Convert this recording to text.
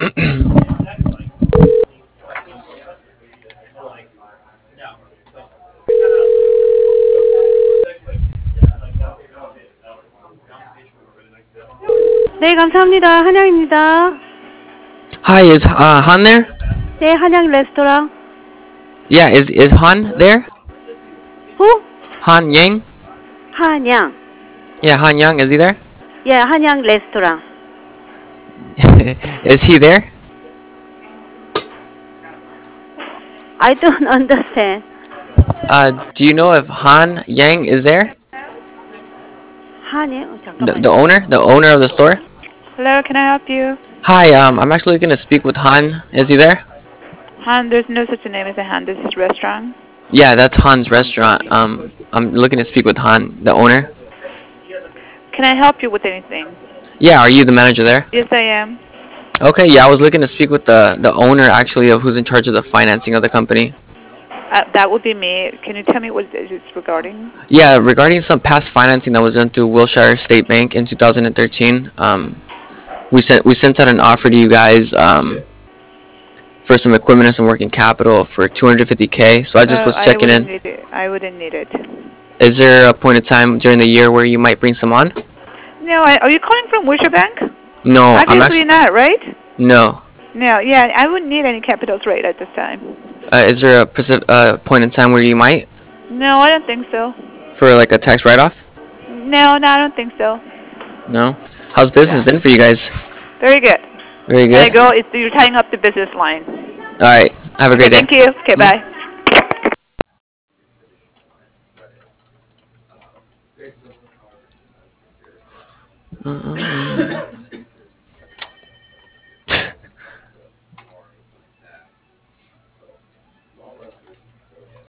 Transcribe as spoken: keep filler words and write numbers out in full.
네, 감사합니다. 한양입니다. Hi, is uh, Han there? 네, 한양 레스토랑. Yeah, is is Han there? 후? Han Yang? 한양. Yeah, Han Yang, is he there? 예, 한양 레스토랑. Is he there? I don't understand. Uh, do you know if Han Yang is there? 한양? 어, The, 잠깐만요. the owner? The owner of the store? Hello, can I help you? Hi, um, I'm actually looking to speak with Han. Is he there? Han, there's no such a name as a Han. This is restaurant. Yeah, that's Han's restaurant. Um, I'm looking to speak with Han, the owner. Can I help you with anything? Yeah, are you the manager there? Yes, I am. Okay, yeah, I was looking to speak with the the owner actually of who's in charge of the financing of the company. Uh, that would be me. Can you tell me what it is regarding? Yeah, regarding some past financing that was done through Wilshire State Bank in two thousand thirteen, um, we sent we sent out an offer to you guys um, for some equipment and some working capital for two hundred fifty K. So I just Uh, was I checking wouldn't in. need it. I wouldn't need it. Is there a point in time during the year where you might bring some on? No, I, are you calling from Wilshire Bank? No, I'm Obviously actually not, right? no. No, yeah, I wouldn't need any capitals rate at this time. Uh, is there a specific uh, point in time where you might No, I don't think so. for like a tax write-off? No, no, I don't think so. No. How's business been for you guys? Very good. Very There you good. go. It's, you're tying up the business line. All right. Have a Okay, great day. thank you. Okay, bye. Mm-mm.